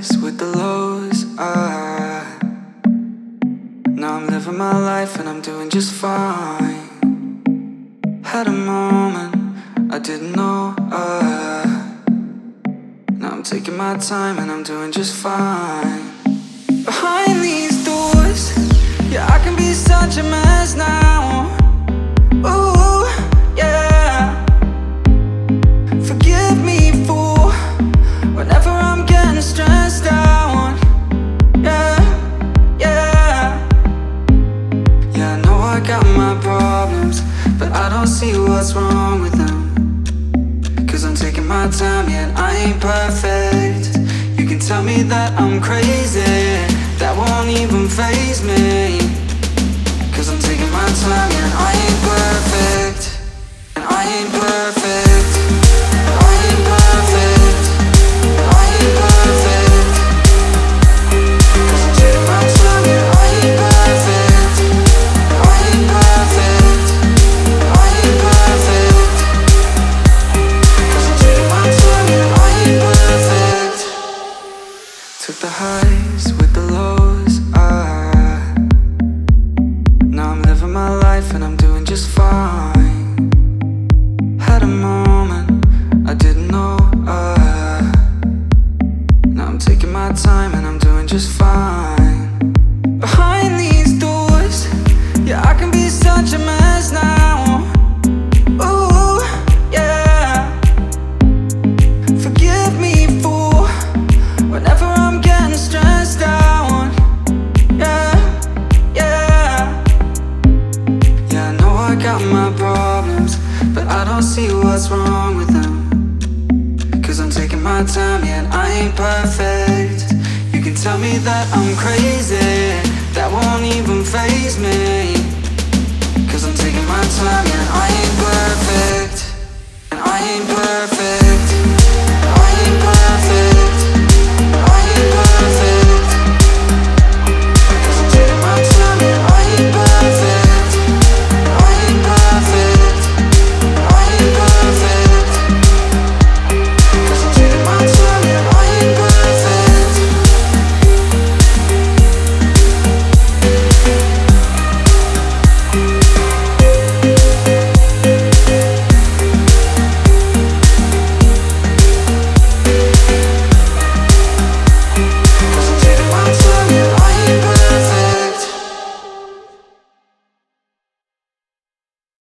highs with the lows. Now I'm living my life and I'm doing just fine. Had a moment I didn't know. Now I'm taking my time and I'm doing just fine. Behind these doors, yeah, I can be such a mess now. Ooh, yeah. Forgive me for whenever I'm getting stressed out. Yeah, yeah. Yeah, I know I got my problems, but I don't see what's wrong with them. Cause I'm taking my time, yet I ain't perfect. You can tell me that I'm crazy, that won't even faze me. Cause I'm taking my time, and I ain't perfect. And I ain't perfect. And I ain't perfect. And I ain't perfect. Cause I'm taking my time, and I ain't perfect. And I ain't perfect. And I ain't perfect. Cause I'm taking my time, and I ain't perfect. Took the highs with the lows. Now I'm living my life and I'm doing just fine. Had a moment I didn't know. Now I'm taking my time and I'm doing just fine. Behind these doors, yeah, I can be such a mess now. Ooh, yeah. Forgive me for whenever I'm getting stressed out. Yeah, yeah. Yeah, I know I got my problems, but I don't see what's wrong with them. Cause I'm taking my time, yet I ain't perfect. You can tell me that I'm crazy, that won't even faze me.